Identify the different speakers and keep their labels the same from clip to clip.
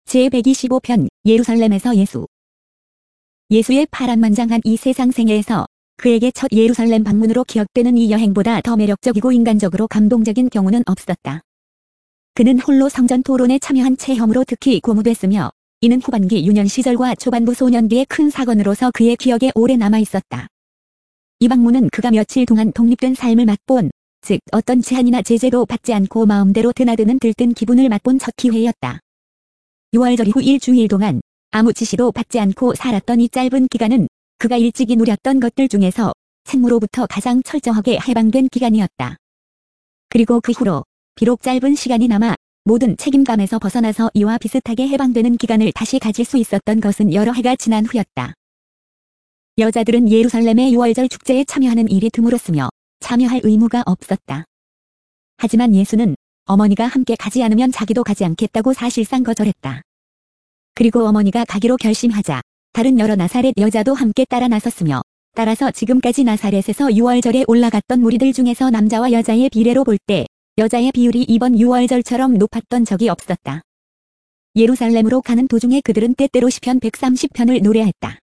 Speaker 1: 제125편 예루살렘에서 예수. 예수의 파란만장한 이 세상 생애에서 그에게 첫 예루살렘 방문으로 기억되는 이 여행보다 더 매력적이고 인간적으로 감동적인 경우는 없었다. 그는 홀로 성전 토론에 참여한 체험으로 특히 고무됐으며 이는 후반기 유년 시절과 초반부 소년기의 큰 사건으로서 그의 기억에 오래 남아있었다. 이 방문은 그가 며칠 동안 독립된 삶을 맛본, 즉 어떤 제한이나 제재도 받지 않고 마음대로 드나드는 들뜬 기분을 맛본 첫 기회였다. 6월절 이후 일주일 동안 아무 지시도 받지 않고 살았던 이 짧은 기간은 그가 일찍이 누렸던 것들 중에서 생무로부터 가장 철저하게 해방된 기간이었다. 그리고 그 후로 비록 짧은 시간이 남아 모든 책임감에서 벗어나서 이와 비슷하게 해방되는 기간을 다시 가질 수 있었던 것은 여러 해가 지난 후였다. 여자들은 예루살렘의 6월절 축제에 참여하는 일이 드물었으며 참여할 의무가 없었다. 하지만 예수는 어머니가 함께 가지 않으면 자기도 가지 않겠다고 사실상 거절했다. 그리고 어머니가 가기로 결심하자 다른 여러 나사렛 여자도 함께 따라 나섰으며 따라서 지금까지 나사렛에서 6월절에 올라갔던 무리들 중에서 남자와 여자의 비례로 볼 때 여자의 비율이 이번 6월절처럼 높았던 적이 없었다. 예루살렘으로 가는 도중에 그들은 때때로 시편 130편을 노래했다.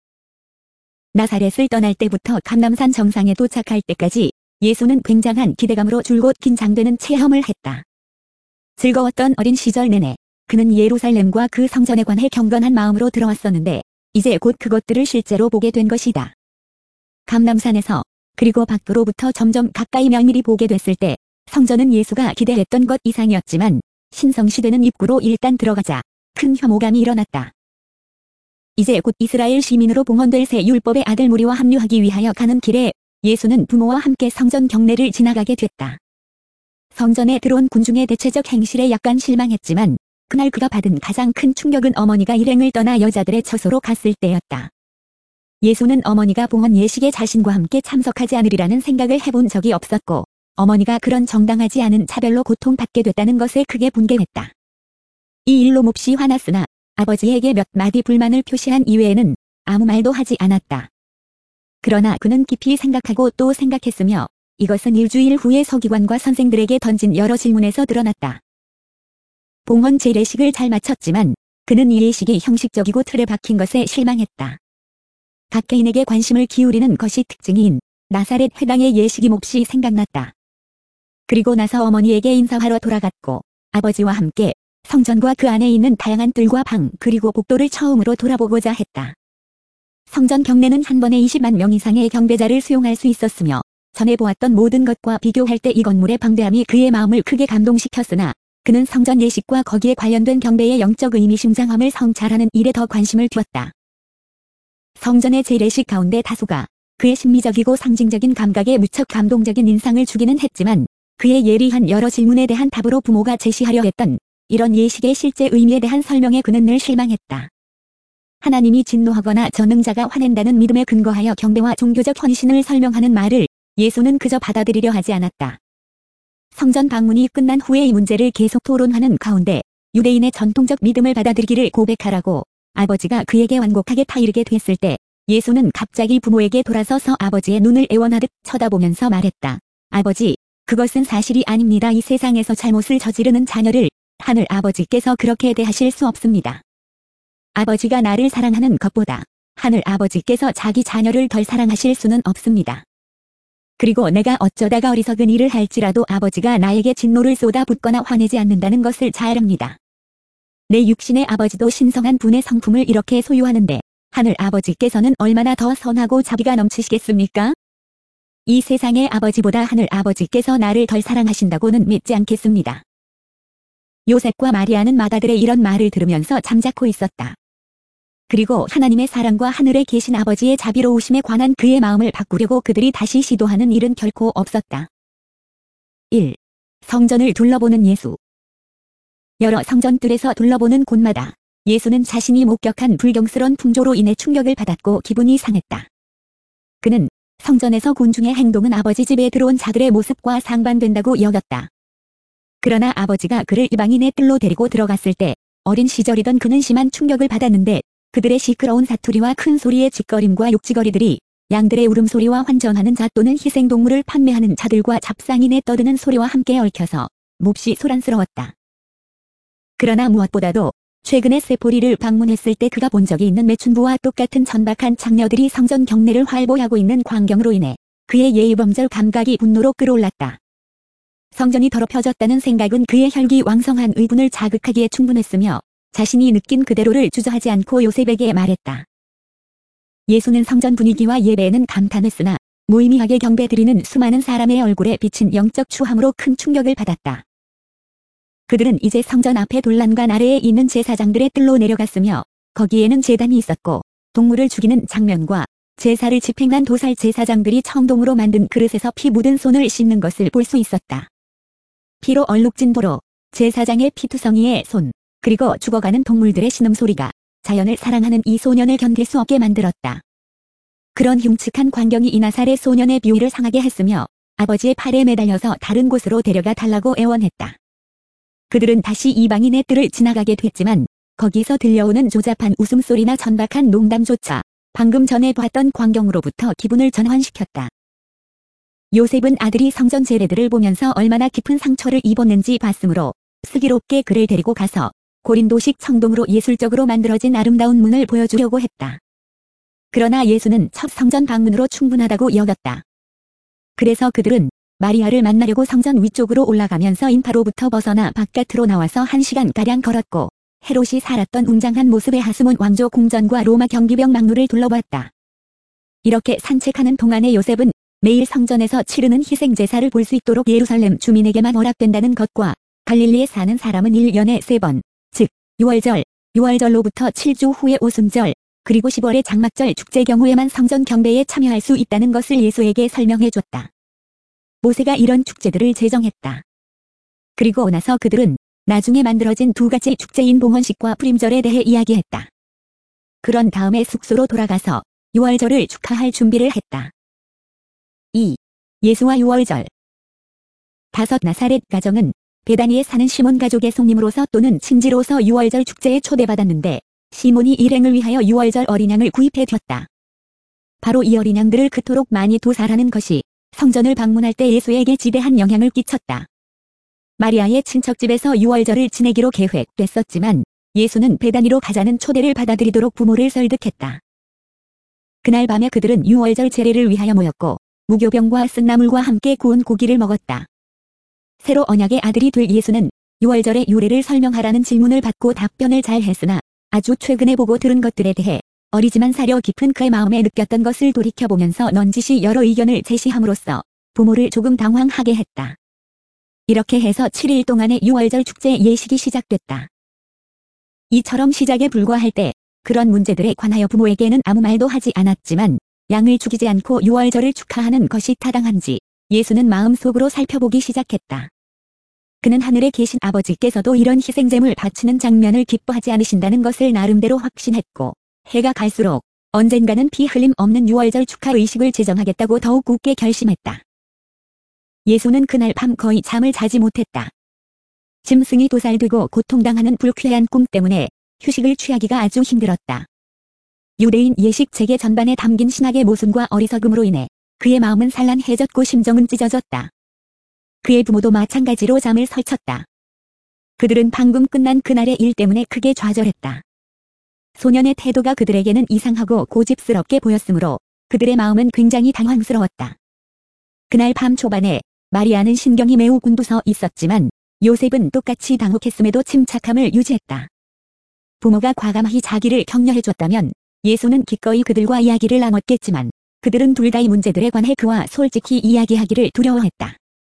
Speaker 1: 나사렛을 떠날 때부터 감람산 정상에 도착할 때까지 예수는 굉장한 기대감으로 줄곧 긴장되는 체험을 했다. 즐거웠던 어린 시절 내내 그는 예루살렘과 그 성전에 관해 경건한 마음으로 들어왔었는데 이제 곧 그것들을 실제로 보게 된 것이다. 감람산에서 그리고 밖으로부터 점점 가까이 면밀히 보게 됐을 때 성전은 예수가 기대했던 것 이상이었지만 신성시대는 입구로 일단 들어가자 큰 혐오감이 일어났다. 이제 곧 이스라엘 시민으로 봉헌될 새 율법의 아들 무리와 합류하기 위하여 가는 길에 예수는 부모와 함께 성전 경내를 지나가게 됐다. 성전에 들어온 군중의 대체적 행실에 약간 실망했지만 그날 그가 받은 가장 큰 충격은 어머니가 일행을 떠나 여자들의 처소로 갔을 때였다. 예수는 어머니가 봉헌 예식에 자신과 함께 참석하지 않으리라는 생각을 해본 적이 없었고 어머니가 그런 정당하지 않은 차별로 고통받게 됐다는 것에 크게 분개했다. 이 일로 몹시 화났으나 아버지에게 몇 마디 불만을 표시한 이외에는 아무 말도 하지 않았다. 그러나 그는 깊이 생각하고 또 생각했으며 이것은 일주일 후에 서기관과 선생들에게 던진 여러 질문에서 드러났다. 봉헌 제례식을 잘 마쳤지만 그는 이 예식이 형식적이고 틀에 박힌 것에 실망했다. 각 개인에게 관심을 기울이는 것이 특징인 나사렛 회당의 예식이 몹시 생각났다. 그리고 나서 어머니에게 인사하러 돌아갔고 아버지와 함께 성전과 그 안에 있는 다양한 뜰과 방 그리고 복도를 처음으로 돌아보고자 했다. 성전 경내는 한 번에 20만 명 이상의 경배자를 수용할 수 있었으며 전에 보았던 모든 것과 비교할 때 이 건물의 방대함이 그의 마음을 크게 감동시켰으나 그는 성전 예식과 거기에 관련된 경배의 영적 의미심장함을 성찰하는 일에 더 관심을 두었다. 성전의 제례식 가운데 다수가 그의 심미적이고 상징적인 감각에 무척 감동적인 인상을 주기는 했지만 그의 예리한 여러 질문에 대한 답으로 부모가 제시하려 했던 이런 예식의 실제 의미에 대한 설명에 그는 늘 실망했다. 하나님이 진노하거나 전능자가 화낸다는 믿음에 근거하여 경배와 종교적 헌신을 설명하는 말을 예수는 그저 받아들이려 하지 않았다. 성전 방문이 끝난 후에 이 문제를 계속 토론하는 가운데 유대인의 전통적 믿음을 받아들이기를 고백하라고 아버지가 그에게 완곡하게 타이르게 됐을 때 예수는 갑자기 부모에게 돌아서서 아버지의 눈을 애원하듯 쳐다보면서 말했다. 아버지, 그것은 사실이 아닙니다. 이 세상에서 잘못을 저지르는 자녀를 하늘 아버지께서 그렇게 대하실 수 없습니다. 아버지가 나를 사랑하는 것보다 하늘 아버지께서 자기 자녀를 덜 사랑하실 수는 없습니다. 그리고 내가 어쩌다가 어리석은 일을 할지라도 아버지가 나에게 진노를 쏟아붓거나 화내지 않는다는 것을 잘 압니다. 내 육신의 아버지도 신성한 분의 성품을 이렇게 소유하는데 하늘 아버지께서는 얼마나 더 선하고 자비가 넘치시겠습니까? 이 세상의 아버지보다 하늘 아버지께서 나를 덜 사랑하신다고는 믿지 않겠습니다. 요셉과 마리아는 맏아들의 이런 말을 들으면서 잠자코 있었다. 그리고 하나님의 사랑과 하늘에 계신 아버지의 자비로우심에 관한 그의 마음을 바꾸려고 그들이 다시 시도하는 일은 결코 없었다. 1. 성전을 둘러보는 예수. 여러 성전들에서 둘러보는 곳마다 예수는 자신이 목격한 불경스러운 풍조로 인해 충격을 받았고 기분이 상했다. 그는 성전에서 군중의 행동은 아버지 집에 들어온 자들의 모습과 상반된다고 여겼다. 그러나 아버지가 그를 이방인의 뜰로 데리고 들어갔을 때 어린 시절이던 그는 심한 충격을 받았는데 그들의 시끄러운 사투리와 큰 소리의 짓거림과 욕지거리들이 양들의 울음소리와 환전하는 자 또는 희생동물을 판매하는 자들과 잡상인의 떠드는 소리와 함께 얽혀서 몹시 소란스러웠다. 그러나 무엇보다도 최근에 세포리를 방문했을 때 그가 본 적이 있는 매춘부와 똑같은 천박한 창녀들이 성전 경내를 활보하고 있는 광경으로 인해 그의 예의범절 감각이 분노로 끌어올랐다. 성전이 더럽혀졌다는 생각은 그의 혈기왕성한 의분을 자극하기에 충분했으며 자신이 느낀 그대로를 주저하지 않고 요셉에게 말했다. 예수는 성전 분위기와 예배에는 감탄했으나 무의미하게 경배드리는 수많은 사람의 얼굴에 비친 영적 추함으로 큰 충격을 받았다. 그들은 이제 성전 앞에 돌란간 아래에 있는 제사장들의 뜰로 내려갔으며 거기에는 제단이 있었고 동물을 죽이는 장면과 제사를 집행한 도살 제사장들이 청동으로 만든 그릇에서 피 묻은 손을 씻는 것을 볼 수 있었다. 피로 얼룩진 도로, 제사장의 피투성이의 손, 그리고 죽어가는 동물들의 신음소리가 자연을 사랑하는 이 소년을 견딜 수 없게 만들었다. 그런 흉측한 광경이 이 나살의 소년의 비위를 상하게 했으며 아버지의 팔에 매달려서 다른 곳으로 데려가 달라고 애원했다. 그들은 다시 이방인의 뜰을 지나가게 됐지만 거기서 들려오는 조잡한 웃음소리나 천박한 농담조차 방금 전에 봤던 광경으로부터 기분을 전환시켰다. 요셉은 아들이 성전 제례들을 보면서 얼마나 깊은 상처를 입었는지 봤으므로 슬기롭게 그를 데리고 가서 고린도식 청동으로 예술적으로 만들어진 아름다운 문을 보여주려고 했다. 그러나 예수는 첫 성전 방문으로 충분하다고 여겼다. 그래서 그들은 마리아를 만나려고 성전 위쪽으로 올라가면서 인파로부터 벗어나 바깥으로 나와서 1시간가량 걸었고 헤롯이 살았던 웅장한 모습의 하스몬 왕조 궁전과 로마 경비병 막루를 둘러봤다. 이렇게 산책하는 동안에 요셉은 매일 성전에서 치르는 희생제사를 볼 수 있도록 예루살렘 주민에게만 허락된다는 것과 갈릴리에 사는 사람은 1년에 3번, 즉 6월절로부터 7주 후의 오순절, 그리고 10월의 장막절 축제 경우에만 성전 경배에 참여할 수 있다는 것을 예수에게 설명해줬다. 모세가 이런 축제들을 제정했다. 그리고 나서 그들은 나중에 만들어진 두 가지 축제인 봉헌식과 프림절에 대해 이야기했다. 그런 다음에 숙소로 돌아가서 6월절을 축하할 준비를 했다. 2. 예수와 6월절. 5 나사렛 가정은 베다니에 사는 시몬 가족의 손님으로서 또는 친지로서 6월절 축제에 초대받았는데 시몬이 일행을 위하여 6월절 어린 양을 구입해 뒀다. 바로 이 어린 양들을 그토록 많이 도살하는 것이 성전을 방문할 때 예수에게 지대한 영향을 끼쳤다. 마리아의 친척집에서 6월절을 지내기로 계획됐었지만 예수는 베다니로 가자는 초대를 받아들이도록 부모를 설득했다. 그날 밤에 그들은 6월절 제례를 위하여 모였고 무교병과 쓴나물과 함께 구운 고기를 먹었다. 새로 언약의 아들이 될 예수는 6월절의 유래를 설명하라는 질문을 받고 답변을 잘 했으나 아주 최근에 보고 들은 것들에 대해 어리지만 사려 깊은 그의 마음에 느꼈던 것을 돌이켜보면서 넌지시 여러 의견을 제시함으로써 부모를 조금 당황하게 했다. 이렇게 해서 7일 동안의 6월절 축제 예식이 시작됐다. 이처럼 시작에 불과할 때 그런 문제들에 관하여 부모에게는 아무 말도 하지 않았지만 양을 죽이지 않고 6월절을 축하하는 것이 타당한지 예수는 마음속으로 살펴보기 시작했다. 그는 하늘에 계신 아버지께서도 이런 희생제물 바치는 장면을 기뻐하지 않으신다는 것을 나름대로 확신했고 해가 갈수록 언젠가는 피 흘림 없는 6월절 축하 의식을 제정하겠다고 더욱 굳게 결심했다. 예수는 그날 밤 거의 잠을 자지 못했다. 짐승이 도살되고 고통당하는 불쾌한 꿈 때문에 휴식을 취하기가 아주 힘들었다. 유대인 예식 체계 전반에 담긴 신학의 모순과 어리석음으로 인해 그의 마음은 산란해졌고 심정은 찢어졌다. 그의 부모도 마찬가지로 잠을 설쳤다. 그들은 방금 끝난 그날의 일 때문에 크게 좌절했다. 소년의 태도가 그들에게는 이상하고 고집스럽게 보였으므로 그들의 마음은 굉장히 당황스러웠다. 그날 밤 초반에 마리아는 신경이 매우 곤두서 있었지만 요셉은 똑같이 당혹했음에도 침착함을 유지했다. 부모가 과감히 자기를 격려해줬다면 예수는 기꺼이 그들과 이야기를 나눴겠지만 그들은 둘 다 이 문제들에 관해 그와 솔직히 이야기하기를 두려워했다.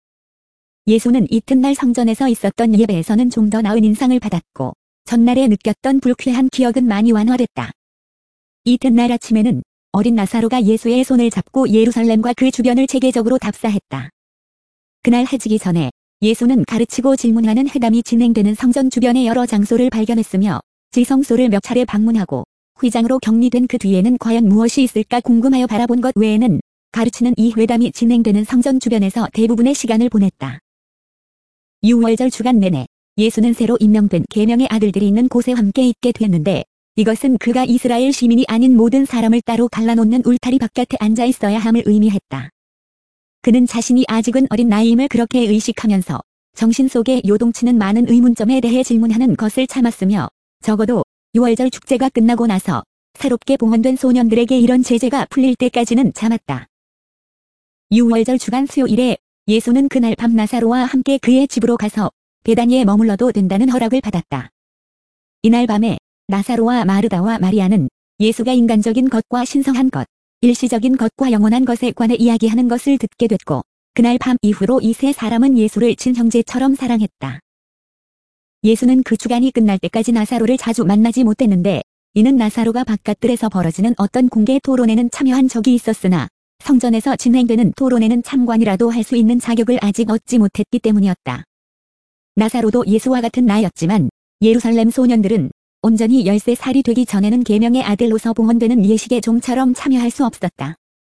Speaker 1: 예수는 이튿날 성전에서 있었던 예배에서는 좀 더 나은 인상을 받았고 전날에 느꼈던 불쾌한 기억은 많이 완화됐다. 이튿날 아침에는 어린 나사로가 예수의 손을 잡고 예루살렘과 그 주변을 체계적으로 답사했다. 그날 해지기 전에 예수는 가르치고 질문하는 회담이 진행되는 성전 주변의 여러 장소를 발견했으며 지성소를 몇 차례 방문하고 휘장으로 격리된 그 뒤에는 과연 무엇이 있을까 궁금하여 바라본 것 외에는 가르치는 이 회담이 진행되는 성전 주변에서 대부분의 시간을 보냈다. 6월절 주간 내내 예수는 새로 임명된 계명의 아들들이 있는 곳에 함께 있게 됐는데 이것은 그가 이스라엘 시민이 아닌 모든 사람을 따로 갈라놓는 울타리 바깥에 앉아 있어야 함을 의미했다. 그는 자신이 아직은 어린 나이임을 그렇게 의식하면서 정신 속에 요동치는 많은 의문점에 대해 질문하는 것을 참았으며 적어도 6월절 축제가 끝나고 나서 새롭게 봉헌된 소년들에게 이런 제재가 풀릴 때까지는 참았다. 6월절 주간 수요일에 예수는 그날 밤 나사로와 함께 그의 집으로 가서 베다니에 머물러도 된다는 허락을 받았다. 이날 밤에 나사로와 마르다와 마리아는 예수가 인간적인 것과 신성한 것, 일시적인 것과 영원한 것에 관해 이야기하는 것을 듣게 됐고, 그날 밤 이후로 이 세 사람은 예수를 친형제처럼 사랑했다. 예수는 그 주간이 끝날 때까지 나사로를 자주 만나지 못했는데, 이는 나사로가 바깥들에서 벌어지는 어떤 공개 토론에는 참여한 적이 있었으나 성전에서 진행되는 토론에는 참관이라도 할 수 있는 자격을 아직 얻지 못했기 때문이었다. 나사로도 예수와 같은 나이였지만 예루살렘 소년들은 온전히 13살이 되기 전에는 계명의 아들로서 봉헌되는 예식에 좀처럼 참여할 수 없었다.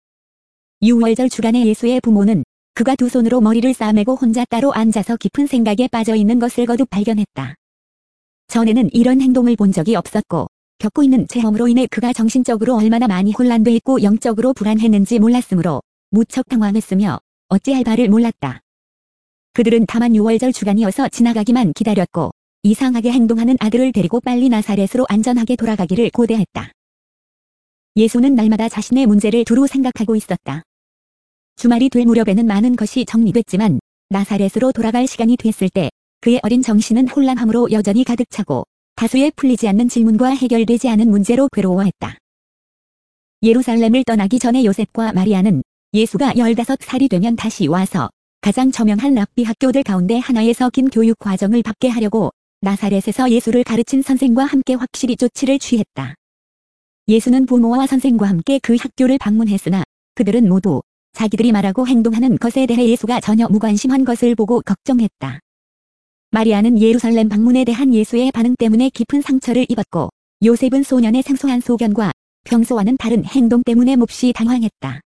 Speaker 1: 6월절 주간에 예수의 부모는 그가 두 손으로 머리를 싸매고 혼자 따로 앉아서 깊은 생각에 빠져 있는 것을 거듭 발견했다. 전에는 이런 행동을 본 적이 없었고 겪고 있는 체험으로 인해 그가 정신적으로 얼마나 많이 혼란돼 있고 영적으로 불안했는지 몰랐으므로 무척 당황했으며 어찌할 바를 몰랐다. 그들은 다만 6월절 주간이어서 지나가기만 기다렸고 이상하게 행동하는 아들을 데리고 빨리 나사렛으로 안전하게 돌아가기를 고대했다. 예수는 날마다 자신의 문제를 두루 생각하고 있었다. 주말이 될 무렵에는 많은 것이 정리됐지만 나사렛으로 돌아갈 시간이 됐을 때 그의 어린 정신은 혼란함으로 여전히 가득 차고 다수의 풀리지 않는 질문과 해결되지 않은 문제로 괴로워했다. 예루살렘을 떠나기 전에 요셉과 마리아는 예수가 15살이 되면 다시 와서 가장 저명한 랍비 학교들 가운데 하나에서 긴 교육 과정을 받게 하려고 나사렛에서 예수를 가르친 선생과 함께 확실히 조치를 취했다. 예수는 부모와 선생과 함께 그 학교를 방문했으나 그들은 모두 자기들이 말하고 행동하는 것에 대해 예수가 전혀 무관심한 것을 보고 걱정했다. 마리아는 예루살렘 방문에 대한 예수의 반응 때문에 깊은 상처를 입었고 요셉은 소년의 생소한 소견과 평소와는 다른 행동 때문에 몹시 당황했다.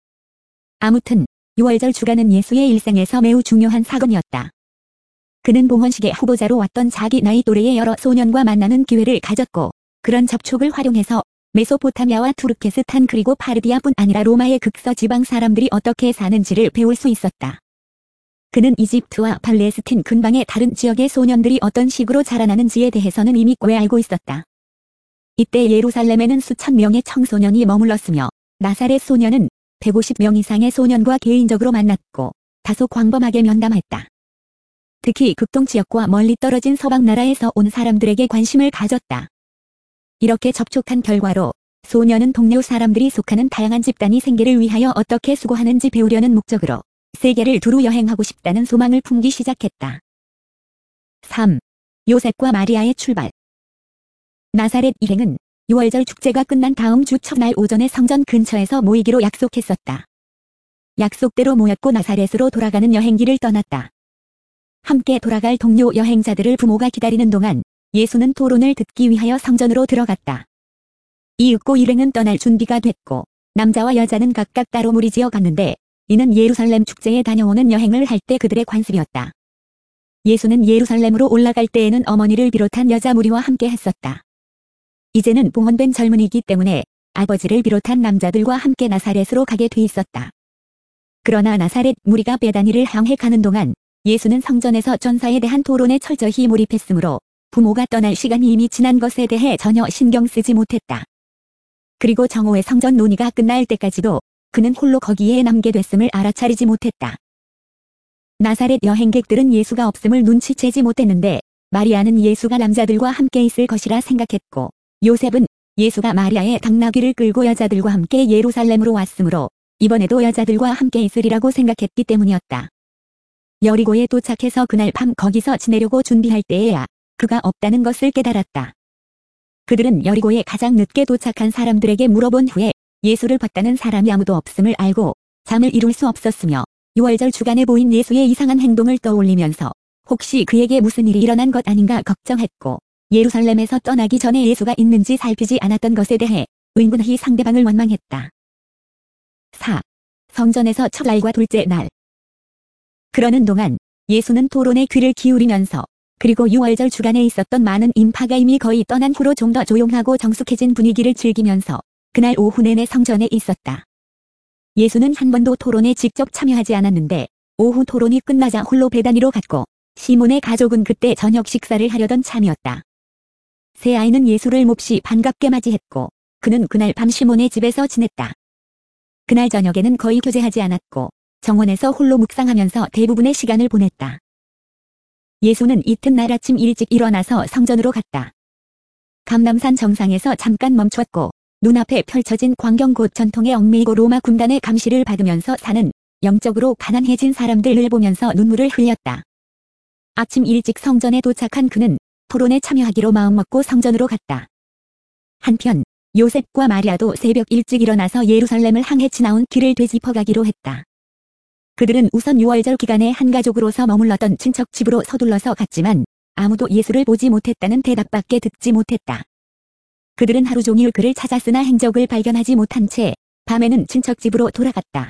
Speaker 1: 아무튼 6월절 주간은 예수의 일생에서 매우 중요한 사건이었다. 그는 봉헌식의 후보자로 왔던 자기 나이 또래의 여러 소년과 만나는 기회를 가졌고 그런 접촉을 활용해서 메소포타미아와 투르케스탄 그리고 파르디아뿐 아니라 로마의 극서 지방 사람들이 어떻게 사는지를 배울 수 있었다. 그는 이집트와 팔레스틴 근방의 다른 지역의 소년들이 어떤 식으로 자라나는지에 대해서는 이미 꽤 알고 있었다. 이때 예루살렘에는 수천 명의 청소년이 머물렀으며 나사렛 소년은 150명 이상의 소년과 개인적으로 만났고 다소 광범하게 면담했다. 특히 극동 지역과 멀리 떨어진 서방 나라에서 온 사람들에게 관심을 가졌다. 이렇게 접촉한 결과로 소년은 동료 사람들이 속하는 다양한 집단이 생계를 위하여 어떻게 수고하는지 배우려는 목적으로 세계를 두루 여행하고 싶다는 소망을 품기 시작했다. 3. 요셉과 마리아의 출발. 나사렛 일행은 6월절 축제가 끝난 다음 주 첫날 오전에 성전 근처에서 모이기로 약속했었다. 약속대로 모였고 나사렛으로 돌아가는 여행길을 떠났다. 함께 돌아갈 동료 여행자들을 부모가 기다리는 동안 예수는 토론을 듣기 위하여 성전으로 들어갔다. 이윽고 일행은 떠날 준비가 됐고 남자와 여자는 각각 따로 무리지어 갔는데 이는 예루살렘 축제에 다녀오는 여행을 할 때 그들의 관습이었다. 예수는 예루살렘으로 올라갈 때에는 어머니를 비롯한 여자 무리와 함께 했었다. 이제는 봉헌된 젊은이기 때문에 아버지를 비롯한 남자들과 함께 나사렛으로 가게 돼 있었다. 그러나 나사렛 무리가 베다니를 향해 가는 동안 예수는 성전에서 전사에 대한 토론에 철저히 몰입했으므로 부모가 떠날 시간이 이미 지난 것에 대해 전혀 신경 쓰지 못했다. 그리고 정오의 성전 논의가 끝날 때까지도 그는 홀로 거기에 남게 됐음을 알아차리지 못했다. 나사렛 여행객들은 예수가 없음을 눈치채지 못했는데 마리아는 예수가 남자들과 함께 있을 것이라 생각했고 요셉은 예수가 마리아의 당나귀를 끌고 여자들과 함께 예루살렘으로 왔으므로 이번에도 여자들과 함께 있으리라고 생각했기 때문이었다. 여리고에 도착해서 그날 밤 거기서 지내려고 준비할 때에야 그가 없다는 것을 깨달았다. 그들은 여리고에 가장 늦게 도착한 사람들에게 물어본 후에 예수를 봤다는 사람이 아무도 없음을 알고 잠을 이룰 수 없었으며 6월절 주간에 보인 예수의 이상한 행동을 떠올리면서 혹시 그에게 무슨 일이 일어난 것 아닌가 걱정했고 예루살렘에서 떠나기 전에 예수가 있는지 살피지 않았던 것에 대해 은근히 상대방을 원망했다. 4. 성전에서 첫날과 둘째 날. 그러는 동안 예수는 토론에 귀를 기울이면서 그리고 6월절 주간에 있었던 많은 인파가 이미 거의 떠난 후로 좀 더 조용하고 정숙해진 분위기를 즐기면서 그날 오후 내내 성전에 있었다. 예수는 한 번도 토론에 직접 참여하지 않았는데 오후 토론이 끝나자 홀로 베다니로 갔고 시몬의 가족은 그때 저녁 식사를 하려던 참이었다. 새 아이는 예수를 몹시 반갑게 맞이했고 그는 그날 밤 시몬의 집에서 지냈다. 그날 저녁에는 거의 교제하지 않았고 정원에서 홀로 묵상하면서 대부분의 시간을 보냈다. 예수는 이튿날 아침 일찍 일어나서 성전으로 갔다. 감람산 정상에서 잠깐 멈췄고 눈앞에 펼쳐진 광경 곧 전통에 얽매이고 로마 군단의 감시를 받으면서 사는 영적으로 가난해진 사람들을 보면서 눈물을 흘렸다. 아침 일찍 성전에 도착한 그는 토론에 참여하기로 마음먹고 성전으로 갔다. 한편 요셉과 마리아도 새벽 일찍 일어나서 예루살렘을 향해 지나온 길을 되짚어가기로 했다. 그들은 우선 유월절 기간에 한 가족으로서 머물렀던 친척 집으로 서둘러서 갔지만 아무도 예수를 보지 못했다는 대답밖에 듣지 못했다. 그들은 하루 종일 그를 찾았으나 행적을 발견하지 못한 채 밤에는 친척 집으로 돌아갔다.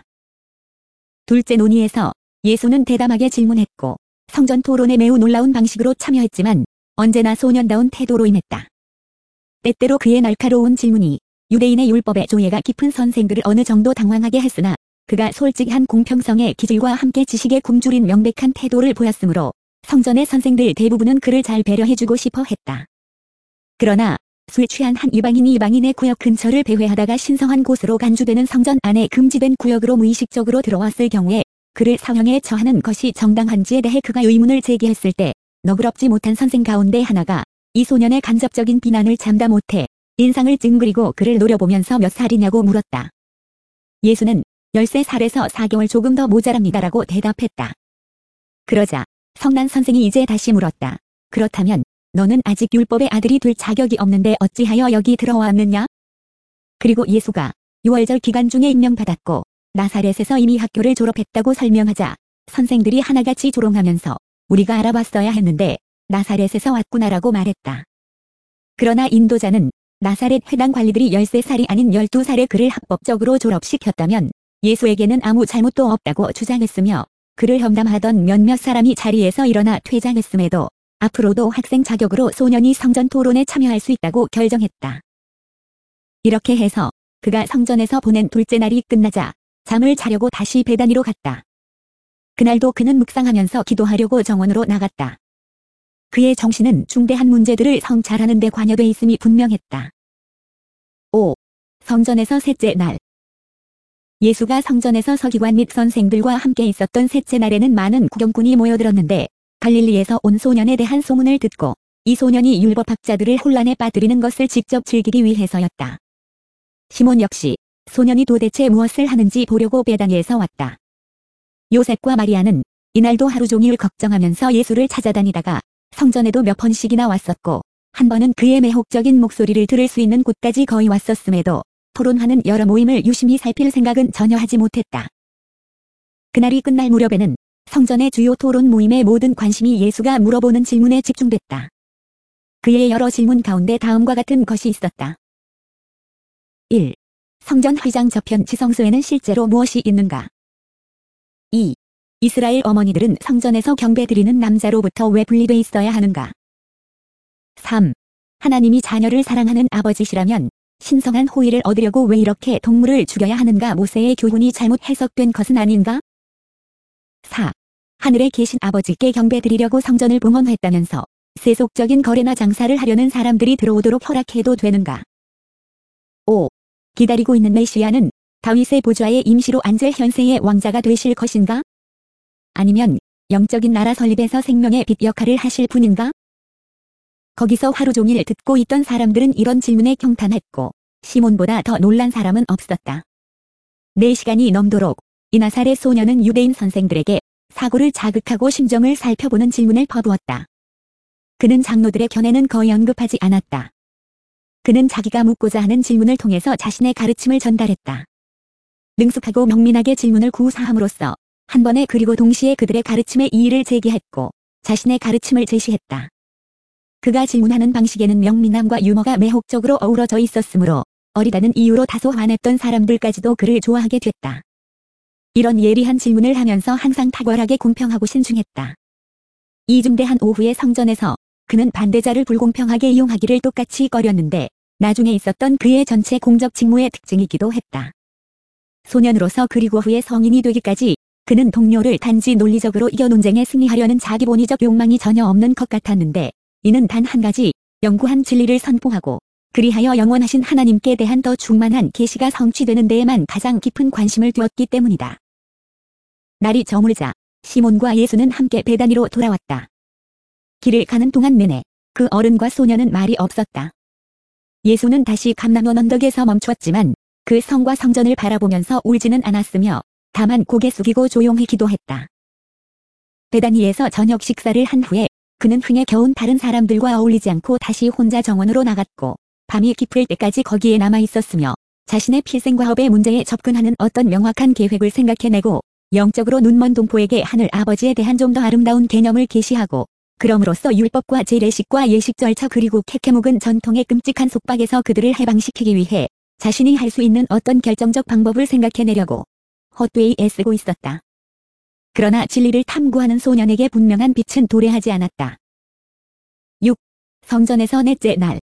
Speaker 1: 둘째 논의에서 예수는 대담하게 질문했고 성전 토론에 매우 놀라운 방식으로 참여했지만 언제나 소년다운 태도로 임했다. 때때로 그의 날카로운 질문이 유대인의 율법의 조예가 깊은 선생들을 어느 정도 당황하게 했으나 그가 솔직한 공평성의 기질과 함께 지식에 굶주린 명백한 태도를 보였으므로 성전의 선생들 대부분은 그를 잘 배려해주고 싶어 했다. 그러나 술 취한 한 이방인이 이방인의 구역 근처를 배회하다가 신성한 곳으로 간주되는 성전 안에 금지된 구역으로 무의식적으로 들어왔을 경우에 그를 사형에 처하는 것이 정당한지에 대해 그가 의문을 제기했을 때 너그럽지 못한 선생 가운데 하나가 이 소년의 간접적인 비난을 참다 못해 인상을 찡그리고 그를 노려보면서 몇 살이냐고 물었다. 예수는 13살에서 4개월 조금 더 모자랍니다라고 대답했다. 그러자 성난 선생이 이제 다시 물었다. 그렇다면 너는 아직 율법의 아들이 될 자격이 없는데 어찌하여 여기 들어왔느냐? 그리고 예수가 유월절 기간 중에 임명받았고 나사렛에서 이미 학교를 졸업했다고 설명하자 선생들이 하나같이 조롱하면서 우리가 알아봤어야 했는데 나사렛에서 왔구나라고 말했다. 그러나 인도자는 나사렛 회당 관리들이 13살이 아닌 12살에 그를 합법적으로 졸업시켰다면 예수에게는 아무 잘못도 없다고 주장했으며 그를 험담하던 몇몇 사람이 자리에서 일어나 퇴장했음에도 앞으로도 학생 자격으로 소년이 성전 토론에 참여할 수 있다고 결정했다. 이렇게 해서 그가 성전에서 보낸 둘째 날이 끝나자 잠을 자려고 다시 베다니로 갔다. 그날도 그는 묵상하면서 기도하려고 정원으로 나갔다. 그의 정신은 중대한 문제들을 성찰하는 데 관여돼 있음이 분명했다. 5. 성전에서 셋째 날. 예수가 성전에서 서기관 및 선생들과 함께 있었던 셋째 날에는 많은 구경꾼이 모여들었는데 갈릴리에서 온 소년에 대한 소문을 듣고 이 소년이 율법학자들을 혼란에 빠뜨리는 것을 직접 즐기기 위해서였다. 시몬 역시 소년이 도대체 무엇을 하는지 보려고 베다니에서 왔다. 요셉과 마리아는 이날도 하루 종일 걱정하면서 예수를 찾아다니다가 성전에도 몇 번씩이나 왔었고 한 번은 그의 매혹적인 목소리를 들을 수 있는 곳까지 거의 왔었음에도 토론하는 여러 모임을 유심히 살필 생각은 전혀 하지 못했다. 그날이 끝날 무렵에는 성전의 주요 토론 모임의 모든 관심이 예수가 물어보는 질문에 집중됐다. 그의 여러 질문 가운데 다음과 같은 것이 있었다. 1. 성전 휘장 저편 지성소에는 실제로 무엇이 있는가? 2. 이스라엘 어머니들은 성전에서 경배드리는 남자로부터 왜 분리돼 있어야 하는가? 3. 하나님이 자녀를 사랑하는 아버지시라면 신성한 호의를 얻으려고 왜 이렇게 동물을 죽여야 하는가? 모세의 교훈이 잘못 해석된 것은 아닌가? 4. 하늘에 계신 아버지께 경배드리려고 성전을 봉헌했다면서 세속적인 거래나 장사를 하려는 사람들이 들어오도록 허락해도 되는가? 5. 기다리고 있는 메시아는 다윗의 보좌에 임시로 앉을 현세의 왕자가 되실 것인가? 아니면 영적인 나라 설립에서 생명의 빛 역할을 하실 분인가? 거기서 하루 종일 듣고 있던 사람들은 이런 질문에 경탄했고 시몬보다 더 놀란 사람은 없었다. 4시간이 넘도록 이 나사렛 소년은 유대인 선생들에게 사고를 자극하고 심정을 살펴보는 질문을 퍼부었다. 그는 장로들의 견해는 거의 언급하지 않았다. 그는 자기가 묻고자 하는 질문을 통해서 자신의 가르침을 전달했다. 능숙하고 명민하게 질문을 구사함으로써 한 번에 그리고 동시에 그들의 가르침에 이의를 제기했고 자신의 가르침을 제시했다. 그가 질문하는 방식에는 명민함과 유머가 매혹적으로 어우러져 있었으므로 어리다는 이유로 다소 화냈던 사람들까지도 그를 좋아하게 됐다. 이런 예리한 질문을 하면서 항상 탁월하게 공평하고 신중했다. 이중대한 오후의 성전에서 그는 반대자를 불공평하게 이용하기를 똑같이 꺼렸는데 나중에 있었던 그의 전체 공적 직무의 특징이기도 했다. 소년으로서 그리고 후에 성인이 되기까지 그는 동료를 단지 논리적으로 이겨 논쟁에 승리하려는 자기 본의적 욕망이 전혀 없는 것 같았는데 이는 단 한 가지 영구한 진리를 선포하고 그리하여 영원하신 하나님께 대한 더 충만한 계시가 성취되는 데에만 가장 깊은 관심을 두었기 때문이다. 날이 저무르자 시몬과 예수는 함께 베다니로 돌아왔다. 길을 가는 동안 내내 그 어른과 소녀는 말이 없었다. 예수는 다시 감람원 언덕에서 멈추었지만 그 성과 성전을 바라보면서 울지는 않았으며 다만 고개 숙이고 조용히 기도했다. 베다니에서 저녁 식사를 한 후에 그는 흥에 겨운 다른 사람들과 어울리지 않고 다시 혼자 정원으로 나갔고 밤이 깊을 때까지 거기에 남아 있었으며 자신의 필생과업의 문제에 접근하는 어떤 명확한 계획을 생각해내고 영적으로 눈먼 동포에게 하늘 아버지에 대한 좀 더 아름다운 개념을 계시하고 그럼으로써 율법과 제례식과 예식 절차 그리고 케케묵은 전통의 끔찍한 속박에서 그들을 해방시키기 위해 자신이 할 수 있는 어떤 결정적 방법을 생각해내려고 헛되이 애쓰고 있었다. 그러나 진리를 탐구하는 소년에게 분명한 빛은 도래하지 않았다. 6. 성전에서 넷째 날.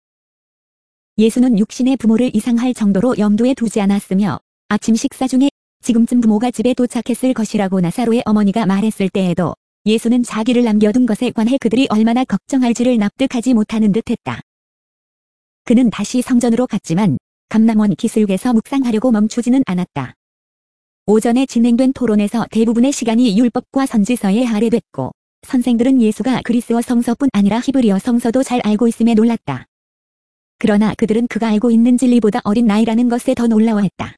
Speaker 1: 예수는 육신의 부모를 이상할 정도로 염두에 두지 않았으며 아침 식사 중에 지금쯤 부모가 집에 도착했을 것이라고 나사로의 어머니가 말했을 때에도 예수는 자기를 남겨둔 것에 관해 그들이 얼마나 걱정할지를 납득하지 못하는 듯했다. 그는 다시 성전으로 갔지만 감람원 기슭에서 묵상하려고 멈추지는 않았다. 오전에 진행된 토론에서 대부분의 시간이 율법과 선지서에 할애됐고 선생들은 예수가 그리스어 성서뿐 아니라 히브리어 성서도 잘 알고 있음에 놀랐다. 그러나 그들은 그가 알고 있는 진리보다 어린 나이라는 것에 더 놀라워했다.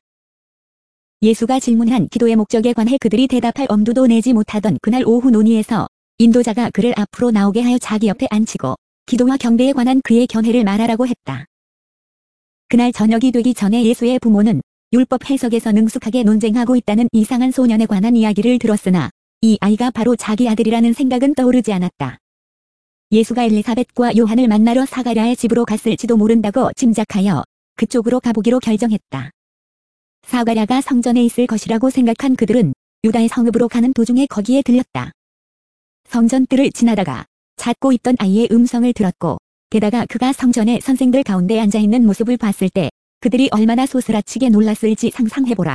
Speaker 1: 예수가 질문한 기도의 목적에 관해 그들이 대답할 엄두도 내지 못하던 그날 오후 논의에서 인도자가 그를 앞으로 나오게 하여 자기 옆에 앉히고 기도와 경배에 관한 그의 견해를 말하라고 했다. 그날 저녁이 되기 전에 예수의 부모는 율법 해석에서 능숙하게 논쟁하고 있다는 이상한 소년에 관한 이야기를 들었으나 이 아이가 바로 자기 아들이라는 생각은 떠오르지 않았다. 예수가 엘리사벳과 요한을 만나러 사가랴의 집으로 갔을지도 모른다고 짐작하여 그쪽으로 가보기로 결정했다. 사가랴가 성전에 있을 것이라고 생각한 그들은 유다의 성읍으로 가는 도중에 거기에 들렸다. 성전 뜰을 지나다가 찾고 있던 아이의 음성을 들었고 게다가 그가 성전의 선생들 가운데 앉아있는 모습을 봤을 때 그들이 얼마나 소스라치게 놀랐을지 상상해보라.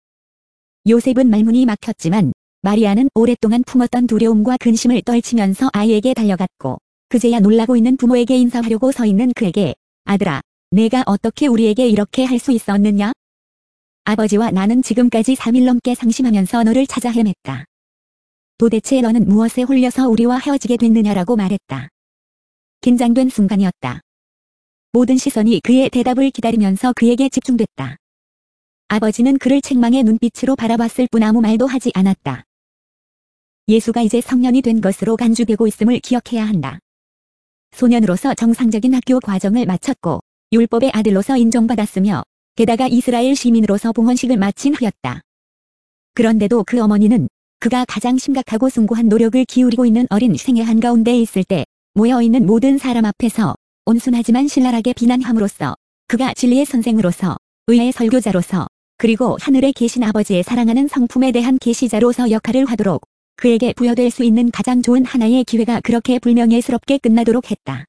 Speaker 1: 요셉은 말문이 막혔지만 마리아는 오랫동안 품었던 두려움과 근심을 떨치면서 아이에게 달려갔고 그제야 놀라고 있는 부모에게 인사하려고 서 있는 그에게 아들아, 내가 어떻게 우리에게 이렇게 할 수 있었느냐? 아버지와 나는 지금까지 3일 넘게 상심하면서 너를 찾아 헤맸다. 도대체 너는 무엇에 홀려서 우리와 헤어지게 됐느냐라고 말했다. 긴장된 순간이었다. 모든 시선이 그의 대답을 기다리면서 그에게 집중됐다. 아버지는 그를 책망의 눈빛으로 바라봤을 뿐 아무 말도 하지 않았다. 예수가 이제 성년이 된 것으로 간주되고 있음을 기억해야 한다. 소년으로서 정상적인 학교 과정을 마쳤고 율법의 아들로서 인정받았으며 게다가 이스라엘 시민으로서 봉헌식을 마친 후였다. 그런데도 그 어머니는 그가 가장 심각하고 숭고한 노력을 기울이고 있는 어린 생애 한가운데 있을 때 모여있는 모든 사람 앞에서 온순하지만 신랄하게 비난함으로써 그가 진리의 선생으로서 의의 설교자로서 그리고 하늘에 계신 아버지의 사랑하는 성품에 대한 계시자로서 역할을 하도록 그에게 부여될 수 있는 가장 좋은 하나의 기회가 그렇게 불명예스럽게 끝나도록 했다.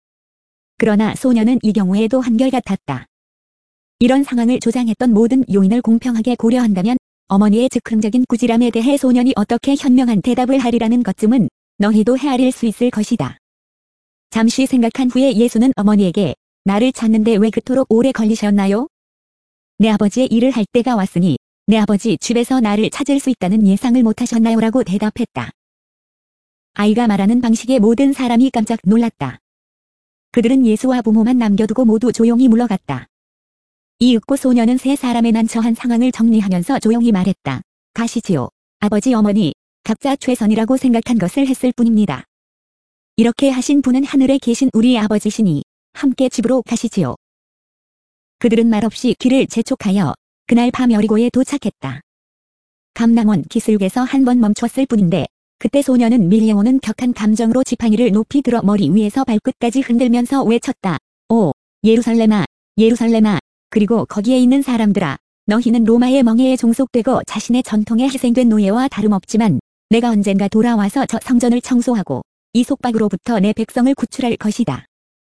Speaker 1: 그러나 소녀는 이 경우에도 한결같았다. 이런 상황을 조장했던 모든 요인을 공평하게 고려한다면 어머니의 즉흥적인 꾸지람에 대해 소년이 어떻게 현명한 대답을 하리라는 것쯤은 너희도 헤아릴 수 있을 것이다. 잠시 생각한 후에 예수는 어머니에게 나를 찾는데 왜 그토록 오래 걸리셨나요? 내 아버지의 일을 할 때가 왔으니 내 아버지 집에서 나를 찾을 수 있다는 예상을 못하셨나요? 라고 대답했다. 아이가 말하는 방식에 모든 사람이 깜짝 놀랐다. 그들은 예수와 부모만 남겨두고 모두 조용히 물러갔다. 이윽고 소녀는 세 사람의 난처한 상황을 정리하면서 조용히 말했다. 가시지요. 아버지 어머니, 각자 최선이라고 생각한 것을 했을 뿐입니다. 이렇게 하신 분은 하늘에 계신 우리 아버지시니 함께 집으로 가시지요. 그들은 말없이 길을 재촉하여 그날 밤 여리고에 도착했다. 감람원 기슭에서 한 번 멈췄을 뿐인데 그때 소녀는 밀려오는 격한 감정으로 지팡이를 높이 들어 머리 위에서 발끝까지 흔들면서 외쳤다. 오, 예루살렘아, 예루살렘아. 그리고 거기에 있는 사람들아, 너희는 로마의 멍에에 종속되고 자신의 전통에 희생된 노예와 다름없지만 내가 언젠가 돌아와서 저 성전을 청소하고 이 속박으로부터 내 백성을 구출할 것이다.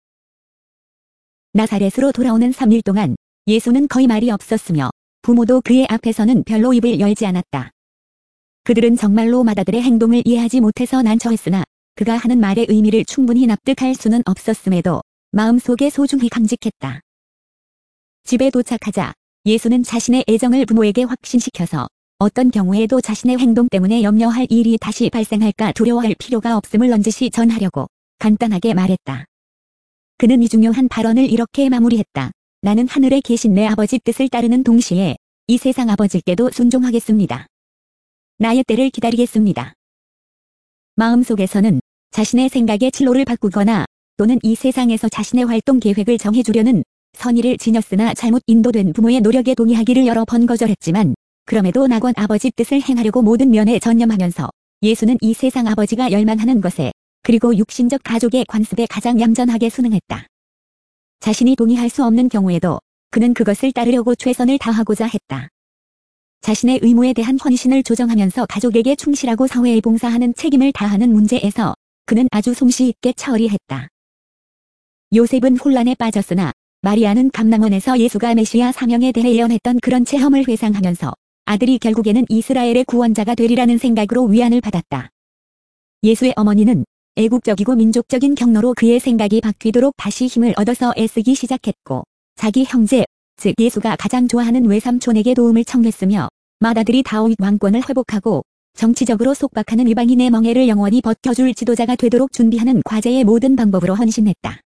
Speaker 1: 나사렛으로 돌아오는 3일 동안 예수는 거의 말이 없었으며 부모도 그의 앞에서는 별로 입을 열지 않았다. 그들은 정말로 마다들의 행동을 이해하지 못해서 난처했으나 그가 하는 말의 의미를 충분히 납득할 수는 없었음에도 마음속에 소중히 간직했다. 집에 도착하자 예수는 자신의 애정을 부모에게 확신시켜서 어떤 경우에도 자신의 행동 때문에 염려할 일이 다시 발생할까 두려워할 필요가 없음을 넌지시 전하려고 간단하게 말했다. 그는 이 중요한 발언을 이렇게 마무리했다. 나는 하늘에 계신 내 아버지 뜻을 따르는 동시에 이 세상 아버지께도 순종하겠습니다. 나의 때를 기다리겠습니다. 마음속에서는 자신의 생각의 진로를 바꾸거나 또는 이 세상에서 자신의 활동 계획을 정해주려는 선의를 지녔으나 잘못 인도된 부모의 노력에 동의하기를 여러 번 거절했지만 그럼에도 낙원 아버지 뜻을 행하려고 모든 면에 전념하면서 예수는 이 세상 아버지가 열망하는 것에 그리고 육신적 가족의 관습에 가장 얌전하게 순응했다. 자신이 동의할 수 없는 경우에도 그는 그것을 따르려고 최선을 다하고자 했다. 자신의 의무에 대한 헌신을 조정하면서 가족에게 충실하고 사회에 봉사하는 책임을 다하는 문제에서 그는 아주 솜씨 있게 처리했다. 요셉은 혼란에 빠졌으나 마리아는 감람원에서 예수가 메시아 사명에 대해 예언했던 그런 체험을 회상하면서 아들이 결국에는 이스라엘의 구원자가 되리라는 생각으로 위안을 받았다. 예수의 어머니는 애국적이고 민족적인 경로로 그의 생각이 바뀌도록 다시 힘을 얻어서 애쓰기 시작했고 자기 형제, 즉 예수가 가장 좋아하는 외삼촌에게 도움을 청했으며 맏아들이 다윗 왕권을 회복하고 정치적으로 속박하는 이방인의 멍해를 영원히 벗겨줄 지도자가 되도록 준비하는 과제의 모든 방법으로 헌신했다.